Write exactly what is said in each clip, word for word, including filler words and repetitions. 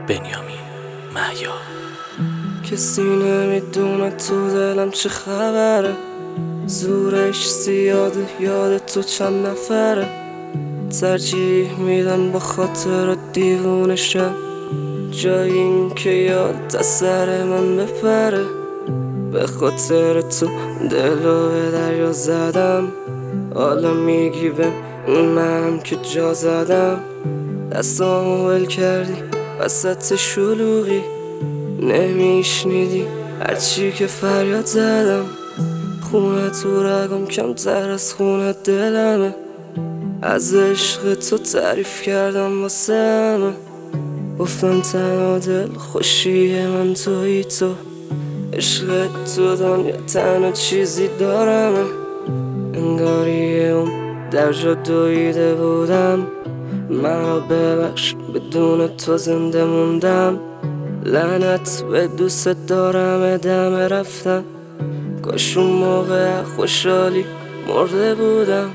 بنیامین مهیا. کسی نمیدونه تو دلم چه خبره، زورش زیاده، یاد تو چند نفره. ترجیح میدم با خاطر دیوونه شم، جای این که یاد از سر من بپره. به خاطر تو دلو به دریا زدم، حالا میگی به منم که جا زدم. دستامو ول کردی وسط شلوغی، نمیشنیدی هرچی که فریاد زدم. خونه تو رگم کمتر از خونه دلمه، از عشق تو تعریف کردم واسه همه. گفتم تنها دل خوشی من تویی تو، عشق تو دنیا تنها چیزی دارمه. انگاری اون در جا دویده بودم، منو ببخش بدون تو زنده موندم. لعنت به دوست دارم ادامه رفتن، کاش اون موقع خوشحالی مرده بودم.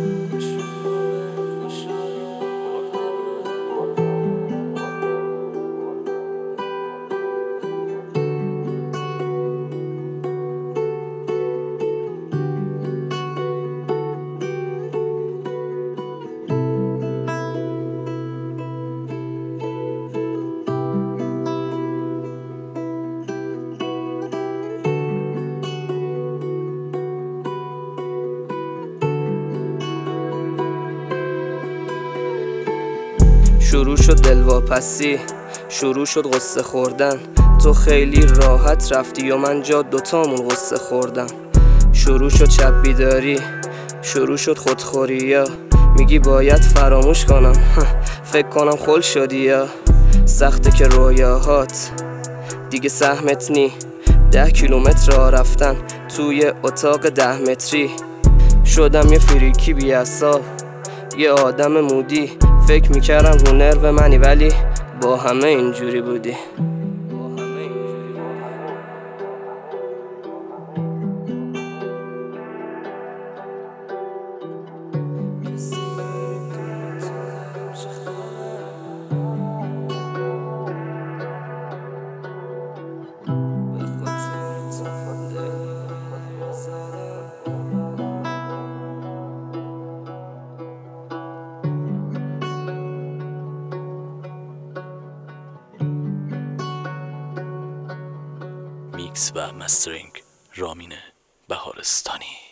شروع شد دلواپسی، شروع شد غصه خوردن. تو خیلی راحت رفتی و من جا دوتامون غصه خوردم. شروع شد شب بیداری، شروع شد خودخوری، یا میگی باید فراموش کنم. فکر کنم خل شدی، یا سخته که رویاهات دیگه سهمت نی. ده کیلومتر راه رفتن توی اتاق ده متری، شدم یه فریکی بی اعصاب، یه آدم مودی. فکر میکردم رو نرو منی، ولی با همه اینجوری بودی. میکس و مسترینگ رامین بهارستانی.